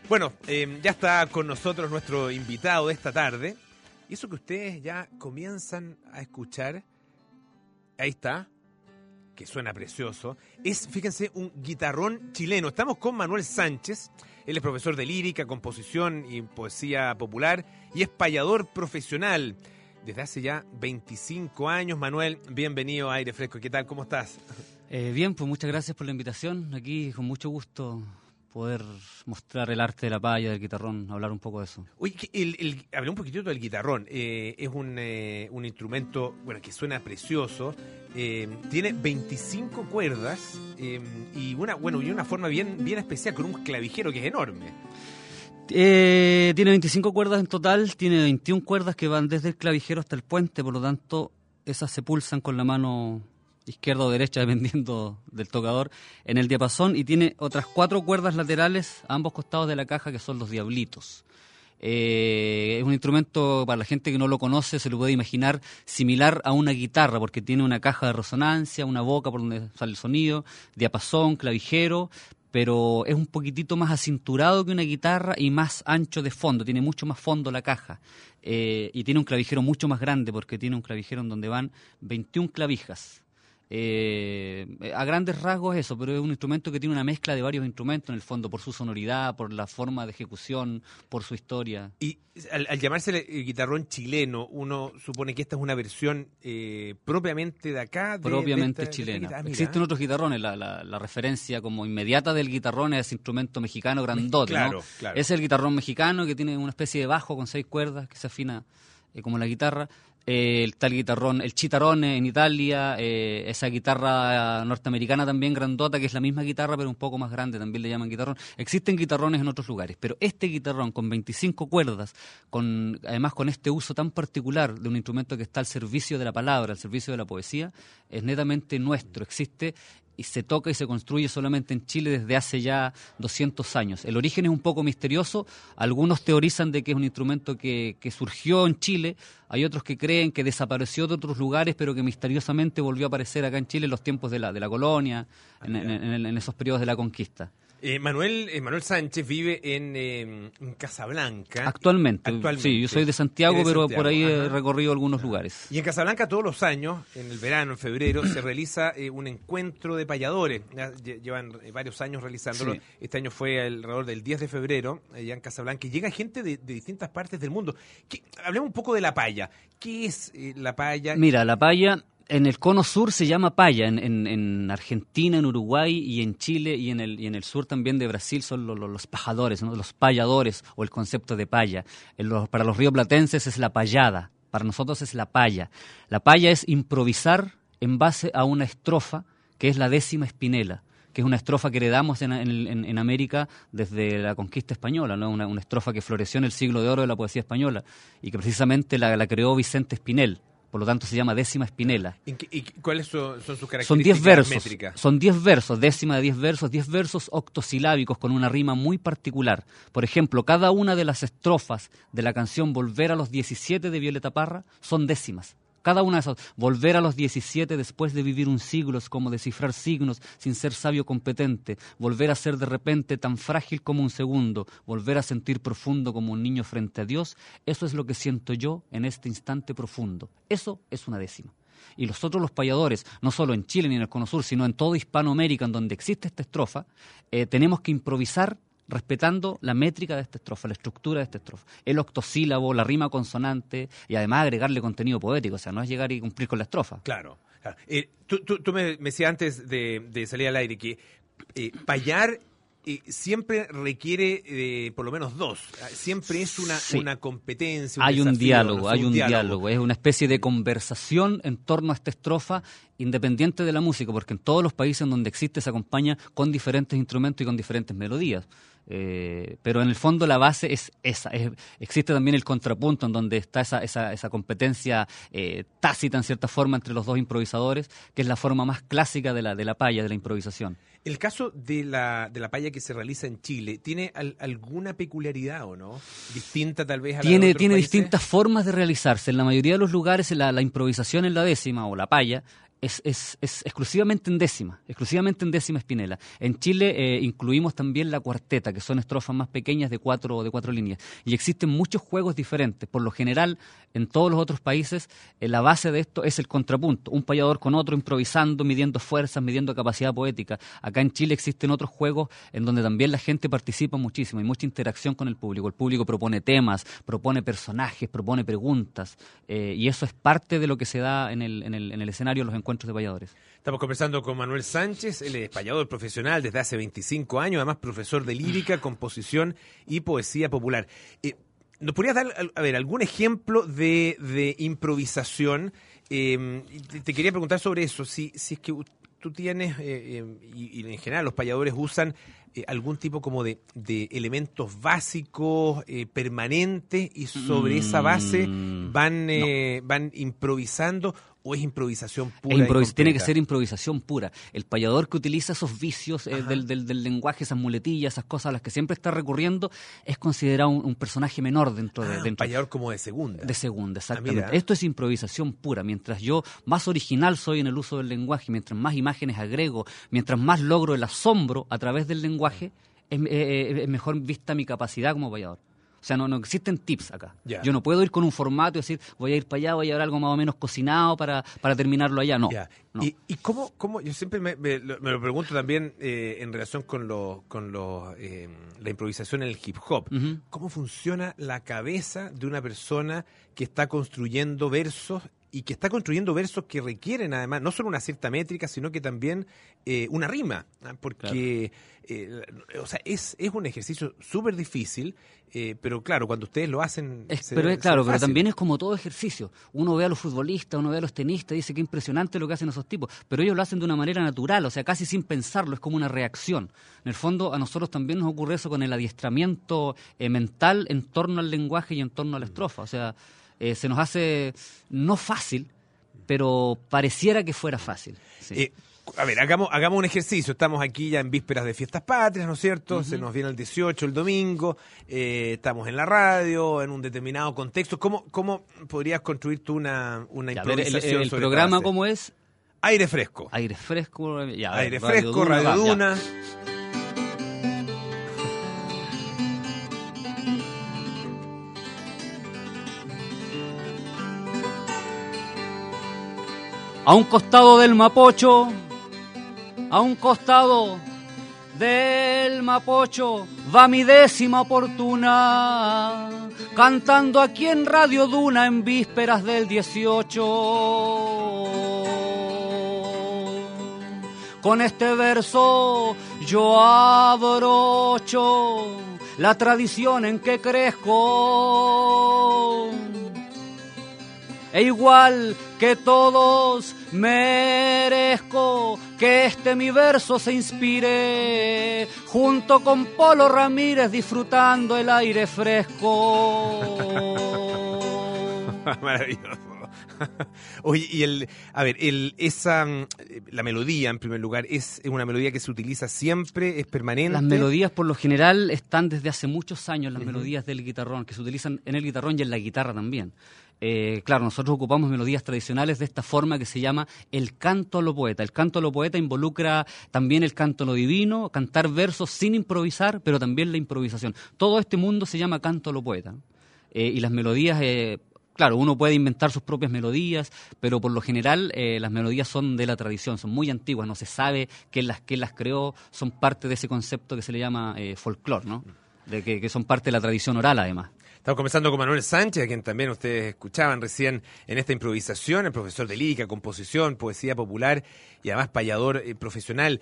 Bueno, ya está con nosotros nuestro invitado de esta tarde. Y eso que ustedes ya comienzan a escuchar, ahí está, que suena precioso, es, fíjense, un guitarrón chileno. Estamos con Manuel Sánchez. Él es profesor de lírica, composición y poesía popular y es payador profesional desde hace ya 25 años. Manuel, bienvenido a Aire Fresco. ¿Qué tal? ¿Cómo estás? Bien, pues muchas gracias por la invitación. Aquí con mucho gusto poder mostrar el arte de la paya, del guitarrón, hablar un poco de eso. Oye, hablé un poquitito del guitarrón. Es un instrumento, bueno, que suena precioso. Tiene 25 cuerdas y una forma bien especial, con un clavijero que es enorme. Tiene 25 cuerdas en total, tiene 21 cuerdas que van desde el clavijero hasta el puente, por lo tanto, esas se pulsan con la mano izquierda o derecha, dependiendo del tocador, en el diapasón, y tiene otras 4 cuerdas laterales a ambos costados de la caja, que son los diablitos. Es un instrumento, para la gente que no lo conoce, se lo puede imaginar similar a una guitarra, porque tiene una caja de resonancia, una boca por donde sale el sonido, diapasón, clavijero, pero es un poquitito más acinturado que una guitarra y más ancho de fondo, tiene mucho más fondo la caja, y tiene un clavijero mucho más grande, porque tiene un clavijero en donde van 21 clavijas. A grandes rasgos eso, pero es un instrumento que tiene una mezcla de varios instrumentos en el fondo, por su sonoridad, por la forma de ejecución, por su historia. Y al llamarse el guitarrón chileno, uno supone que esta es una versión propiamente de acá. Propiamente chilena. Existen otros guitarrones, la referencia como inmediata del guitarrón es ese instrumento mexicano grandote, claro, ¿no? Claro. Es el guitarrón mexicano que tiene una especie de bajo con 6 cuerdas que se afina como la guitarra. El tal guitarrón, el chitarrone en Italia, esa guitarra norteamericana también grandota, que es la misma guitarra pero un poco más grande, también le llaman guitarrón. Existen guitarrones en otros lugares, pero este guitarrón con 25 cuerdas, además con este uso tan particular de un instrumento que está al servicio de la palabra, al servicio de la poesía, es netamente nuestro. Existe y se toca y se construye solamente en Chile desde hace ya 200 años. El origen es un poco misterioso. Algunos teorizan de que es un instrumento que surgió en Chile. Hay otros que creen que desapareció de otros lugares, pero que misteriosamente volvió a aparecer acá en Chile en los tiempos de la colonia, en esos periodos de la conquista. Manuel Sánchez vive en Casablanca. Actualmente. Sí, yo soy de Santiago, pero por ahí he recorrido algunos lugares. Y en Casablanca todos los años, en el verano, en febrero, se realiza un encuentro de payadores. Llevan varios años realizándolo. Sí. Este año fue alrededor del 10 de febrero, allá en Casablanca. Y llega gente de distintas partes del mundo. Hablemos un poco de la paya. ¿Qué es la paya? Mira, la paya en el cono sur se llama paya, en Argentina, en Uruguay y en Chile y en el sur también de Brasil son los pajadores, ¿no? Los payadores, o el concepto de paya. Para los rioplatenses es la payada, para nosotros es la paya. La paya es improvisar en base a una estrofa que es la 10ª espinela, que es una estrofa que heredamos en América desde la conquista española, ¿no? Una estrofa que floreció en el siglo de oro de la poesía española y que precisamente la creó Vicente Espinel. Por lo tanto se llama 10ª espinela. ¿Y cuáles son sus características? Son 10 versos, métricas? Son 10 versos, 10ª de 10 versos octosilábicos con una rima muy particular. Por ejemplo, cada una de las estrofas de la canción Volver a los 17 de Violeta Parra son décimas. Cada una de esas, volver a los 17 después de vivir un siglo es como descifrar signos sin ser sabio competente, volver a ser de repente tan frágil como un segundo, volver a sentir profundo como un niño frente a Dios, eso es lo que siento yo en este instante profundo. Eso es una 10ª. Y nosotros los payadores, no solo en Chile ni en el Cono Sur, sino en toda Hispanoamérica en donde existe esta estrofa, tenemos que improvisar respetando la métrica de esta estrofa, la estructura de esta estrofa, el octosílabo, la rima consonante y además agregarle contenido poético, o sea, no es llegar y cumplir con la estrofa. Claro. Tú me decías antes de salir al aire que payar siempre requiere por lo menos dos, siempre es una competencia, hay un diálogo, es una especie de conversación en torno a esta estrofa independiente de la música, porque en todos los países en donde existe se acompaña con diferentes instrumentos y con diferentes melodías. Pero en el fondo la base es esa. Existe también el contrapunto en donde está esa competencia tácita en cierta forma entre los dos improvisadores, que es la forma más clásica de la paya, de la improvisación. El caso de la paya que se realiza en Chile, ¿tiene alguna peculiaridad o no? ¿Distinta tal vez a la de otros países? Tiene distintas formas de realizarse. En la mayoría de los lugares la improvisación en la 10ª o la paya es exclusivamente en décima Spinella. En Chile incluimos también la cuarteta, que son estrofas más pequeñas de cuatro líneas. Y existen muchos juegos diferentes. Por lo general, en todos los otros países, la base de esto es el contrapunto. Un payador con otro improvisando, midiendo fuerzas, midiendo capacidad poética. Acá en Chile existen otros juegos en donde también la gente participa muchísimo. Hay mucha interacción con el público. El público propone temas, propone personajes, propone preguntas. Y eso es parte de lo que se da en el escenario de los encuentros de payadores. Estamos conversando con Manuel Sánchez, él es payador profesional desde hace 25 años, además profesor de lírica, composición y poesía popular. ¿Nos podrías dar, algún ejemplo de improvisación? Te quería preguntar sobre eso, si es que tú tienes, y en general los payadores usan algún tipo como de elementos básicos, permanentes, y sobre esa base van improvisando, ¿o es improvisación pura? Tiene que ser improvisación pura. El payador que utiliza esos vicios del lenguaje, esas muletillas, esas cosas a las que siempre está recurriendo, es considerado un personaje menor dentro de... Un payador como de segunda. De segunda, exactamente. Esto es improvisación pura. Mientras yo más original soy en el uso del lenguaje, mientras más imágenes agrego, mientras más logro el asombro a través del lenguaje, es mejor vista mi capacidad como payador. O sea, no existen tips acá. Yeah. Yo no puedo ir con un formato y decir, voy a ir para allá, voy a llevar algo más o menos cocinado para terminarlo allá. No. Yeah. No. ¿Y cómo? Yo siempre me lo pregunto también en relación con la improvisación en el hip hop. Uh-huh. ¿Cómo funciona la cabeza de una persona que está construyendo versos y que está construyendo versos que requieren además no solo una cierta métrica, sino que también una rima? Porque o sea, es un ejercicio súper difícil, pero claro, cuando ustedes lo hacen... Pero también es como todo ejercicio. Uno ve a los futbolistas, uno ve a los tenistas y dice qué impresionante lo que hacen esos tipos, pero ellos lo hacen de una manera natural, o sea, casi sin pensarlo, es como una reacción. En el fondo, a nosotros también nos ocurre eso con el adiestramiento mental en torno al lenguaje y en torno a la estrofa. O sea, se nos hace no fácil, pero pareciera que fuera fácil. Sí. Hagamos un ejercicio. Estamos aquí ya en vísperas de Fiestas Patrias, ¿no es cierto? Uh-huh. Se nos viene el 18, el domingo. Estamos en la radio, en un determinado contexto. ¿Cómo podrías construir tú una improvisación? El programa, ¿cómo es? Aire fresco. Aire fresco. Ya, Aire fresco, Radio Duna. A un costado del Mapocho, va mi décima oportuna, cantando aquí en Radio Duna en vísperas del 18. Con este verso yo abrocho la tradición en que crezco. E igual que todos merezco que mi verso se inspire junto con Polo Ramírez disfrutando el aire fresco. Maravilloso. Oye, y la melodía, en primer lugar, ¿es una melodía que se utiliza siempre, es permanente? Las melodías, por lo general, están desde hace muchos años, las melodías del guitarrón, que se utilizan en el guitarrón y en la guitarra también. Claro, nosotros ocupamos melodías tradicionales de esta forma que se llama el canto a lo poeta. El canto a lo poeta involucra también el canto a lo divino, cantar versos sin improvisar, pero también la improvisación. Todo este mundo se llama canto a lo poeta. Y las melodías... Claro, uno puede inventar sus propias melodías, pero por lo general las melodías son de la tradición, son muy antiguas, no se sabe quién las creó, son parte de ese concepto que se le llama folclore, ¿no? De que son parte de la tradición oral, además. Estamos conversando con Manuel Sánchez, a quien también ustedes escuchaban recién en esta improvisación, el profesor de lírica, composición, poesía popular y además payador profesional.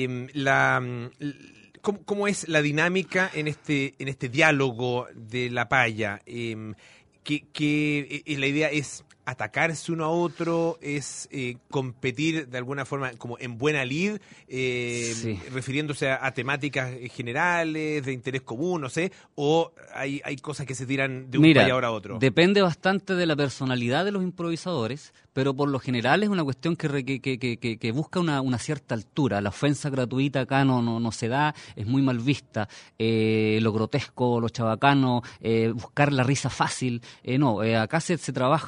¿Cómo es la dinámica en este diálogo de la paya? Que la idea es atacarse uno a otro, es competir de alguna forma como en buena lid, sí, refiriéndose a temáticas generales, de interés común, no sé, o hay cosas que se tiran de un payador a otro. Depende bastante de la personalidad de los improvisadores, pero por lo general es una cuestión que busca una cierta altura. La ofensa gratuita acá no se da, es muy mal vista. Lo grotesco, lo chabacano, buscar la risa fácil, acá se trabaja con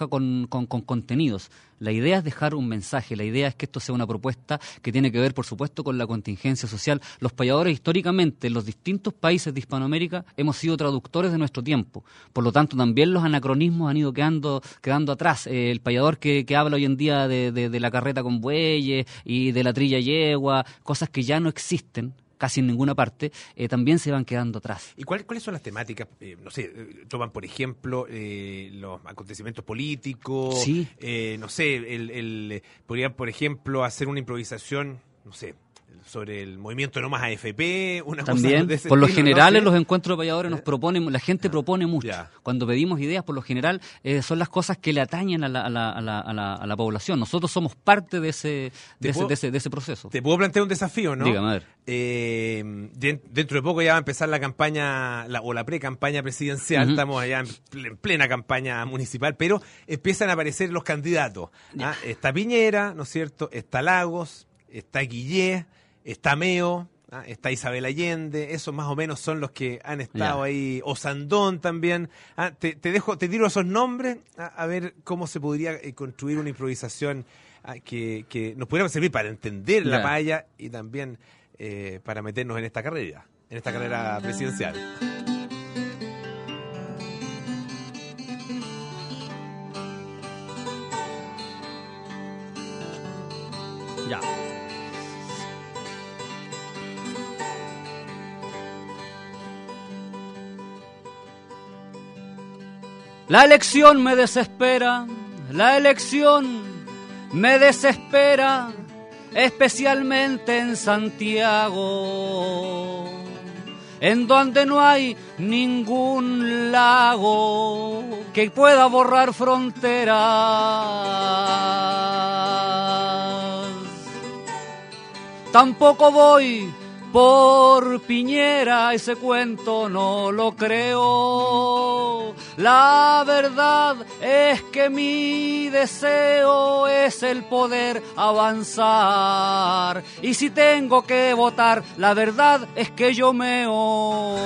con contenidos. La idea es dejar un mensaje, la idea es que esto sea una propuesta que tiene que ver, por supuesto, con la contingencia social. Los payadores, históricamente, en los distintos países de Hispanoamérica, hemos sido traductores de nuestro tiempo. Por lo tanto, también los anacronismos han ido quedando atrás. El payador que habla hoy en día de la carreta con bueyes y de la trilla yegua, cosas que ya no existen casi en ninguna parte, también se van quedando atrás. ¿Y cuáles son las temáticas? No sé, toman, por ejemplo, los acontecimientos políticos. Sí. No sé, podrían, por ejemplo, hacer una improvisación, no sé, sobre el movimiento No Más AFP, una también, cosa de ese por lo estilo, general, ¿no? en los encuentros de payadores nos proponen, la gente propone mucho. Ya. Cuando pedimos ideas, por lo general, son las cosas que le atañen a la población. Nosotros somos parte de ese proceso. Te puedo plantear un desafío, ¿no? Dígame, a ver. Dentro de poco ya va a empezar la campaña, la pre-campaña presidencial. Estamos allá en plena campaña municipal, pero empiezan a aparecer los candidatos. ¿Ah? Está Piñera, ¿no es cierto? Está Lagos, está Guillé, está Meo, está Isabel Allende. Esos más o menos son los que han estado ahí. Osandón también. Te tiro esos nombres a ver cómo se podría construir una improvisación que nos pudiera servir para entender la paya y también para meternos en esta carrera presidencial. Ya. La elección me desespera, especialmente en Santiago, en donde no hay ningún lago que pueda borrar fronteras. Tampoco voy por Piñera, ese cuento no lo creo. La verdad es que mi deseo es el poder avanzar. Y si tengo que votar, la verdad es que yo meo.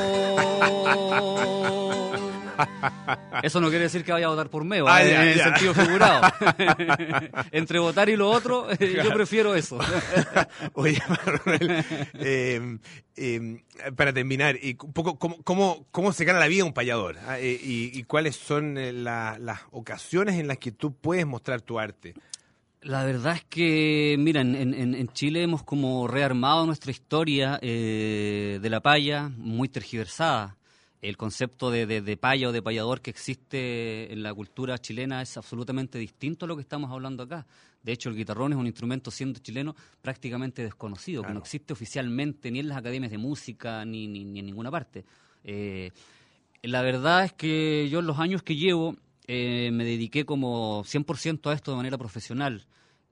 Eso no quiere decir que vaya a votar por Meo, en el sentido figurado. Entre votar y lo otro, yo prefiero eso. Oye, Manuel, para terminar, un poco cómo se gana la vida un payador, y cuáles son las ocasiones en las que tú puedes mostrar tu arte. La verdad es que, mira, en Chile hemos como rearmado nuestra historia de la paya, muy tergiversada. El concepto de paya o de payador que existe en la cultura chilena es absolutamente distinto a lo que estamos hablando acá. De hecho, el guitarrón es un instrumento, siendo chileno, prácticamente desconocido, que no existe oficialmente ni en las academias de música ni en ninguna parte. La verdad es que yo en los años que llevo me dediqué como 100% a esto de manera profesional,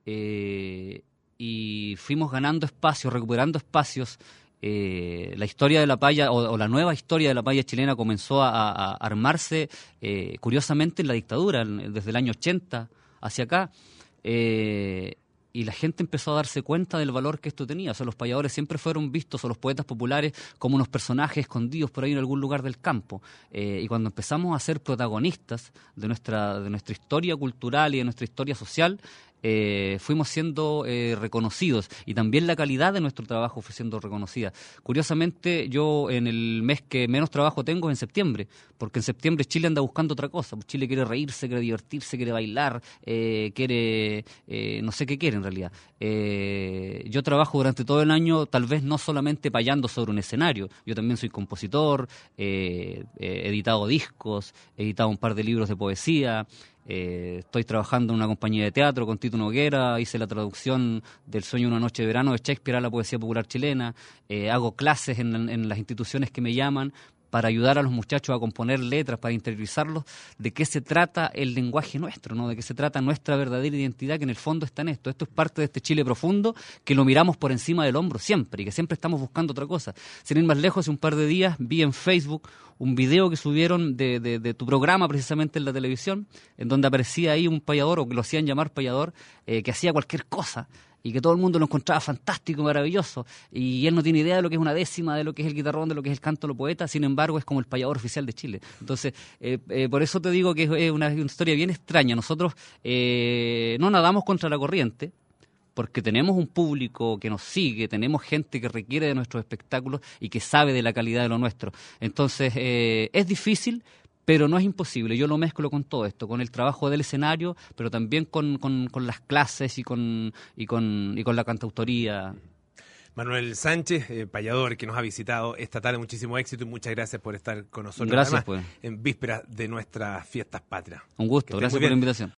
y fuimos ganando espacios, recuperando espacios. La historia de la paya o la nueva historia de la paya chilena comenzó a armarse curiosamente en la dictadura, desde el año 80 hacia acá, y la gente empezó a darse cuenta del valor que esto tenía. O sea, los payadores siempre fueron vistos, o los poetas populares, como unos personajes escondidos por ahí en algún lugar del campo, y cuando empezamos a ser protagonistas de nuestra historia cultural y de nuestra historia social, fuimos siendo reconocidos, y también la calidad de nuestro trabajo fue siendo reconocida. Curiosamente, yo en el mes que menos trabajo tengo es en septiembre, porque en septiembre Chile anda buscando otra cosa. Chile quiere reírse, quiere divertirse, quiere bailar, quiere no sé qué quiere en realidad. Yo trabajo durante todo el año, tal vez no solamente payando sobre un escenario. Yo también soy compositor, he editado discos, he editado un par de libros de poesía. Estoy trabajando en una compañía de teatro con Tito Noguera, hice la traducción del Sueño de una noche de verano de Shakespeare a la poesía popular chilena, hago clases en las instituciones que me llaman para ayudar a los muchachos a componer letras, para interiorizarlos de qué se trata el lenguaje nuestro, ¿no? De qué se trata nuestra verdadera identidad, que en el fondo está en esto. Esto es parte de este Chile profundo que lo miramos por encima del hombro siempre, y que siempre estamos buscando otra cosa. Sin ir más lejos, hace un par de días vi en Facebook un video que subieron de tu programa precisamente en la televisión, en donde aparecía ahí un payador, o que lo hacían llamar payador, que hacía cualquier cosa. y que todo el mundo lo encontraba fantástico, maravilloso, y él no tiene idea de lo que es una décima, de lo que es el guitarrón, de lo que es el canto de los poetas, sin embargo es como el payador oficial de Chile. Entonces, por eso te digo que es una historia bien extraña. Nosotros no nadamos contra la corriente, porque tenemos un público que nos sigue, tenemos gente que requiere de nuestros espectáculos y que sabe de la calidad de lo nuestro. Entonces, es difícil, pero no es imposible. Yo lo mezclo con todo esto, con el trabajo del escenario, pero también con las clases y con la cantautoría. Manuel Sánchez, payador, que nos ha visitado esta tarde, muchísimo éxito y muchas gracias por estar con nosotros. Gracias, además, en vísperas de nuestras fiestas patrias. Un gusto, gracias por la invitación.